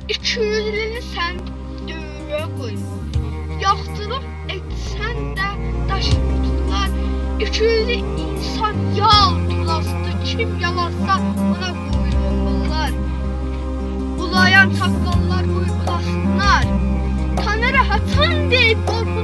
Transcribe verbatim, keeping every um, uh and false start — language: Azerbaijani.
İki yüzlünü sən dövrə qoyma. Yaxşılıq etsən də daş tutular. İki yüzlü insan yal tulasıdır. Kim yalansa ona qoyulurlar. Ulayan çaqqallar qoyulasınlar. Tanrı hatan deyib qorxular.